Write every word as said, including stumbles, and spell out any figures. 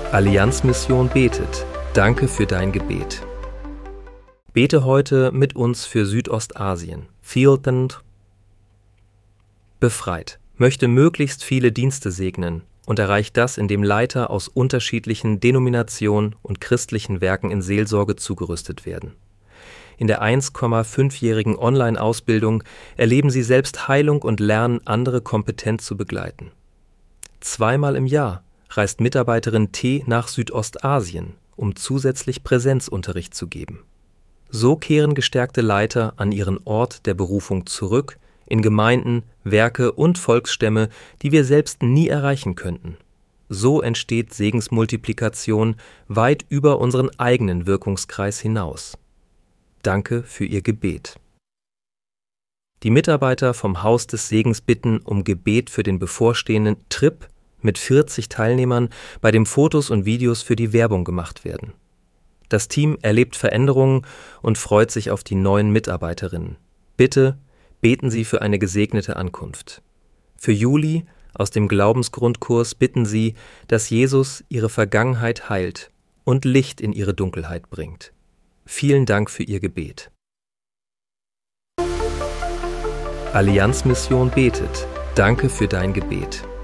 Allianzmission betet. Danke für dein Gebet. Bete heute mit uns für Südostasien. Fieltend befreit. Möchte möglichst viele Dienste segnen und erreicht das, indem Leiter aus unterschiedlichen Denominationen und christlichen Werken in Seelsorge zugerüstet werden. In der eins Komma fünfjährigen Online-Ausbildung erleben sie selbst Heilung und lernen, andere kompetent zu begleiten. Zweimal im Jahr reist Mitarbeiterin T nach Südostasien, um zusätzlich Präsenzunterricht zu geben. So kehren gestärkte Leiter an ihren Ort der Berufung zurück, in Gemeinden, Werke und Volksstämme, die wir selbst nie erreichen könnten. So entsteht Segensmultiplikation weit über unseren eigenen Wirkungskreis hinaus. Danke für Ihr Gebet. Die Mitarbeiter vom Haus des Segens bitten um Gebet für den bevorstehenden Trip mit vierzig Teilnehmern, bei dem Fotos und Videos für die Werbung gemacht werden. Das Team erlebt Veränderungen und freut sich auf die neuen Mitarbeiterinnen. Bitte beten Sie für eine gesegnete Ankunft. Für Juli aus dem Glaubensgrundkurs bitten Sie, dass Jesus ihre Vergangenheit heilt und Licht in ihre Dunkelheit bringt. Vielen Dank für Ihr Gebet. Allianzmission betet. Danke für dein Gebet.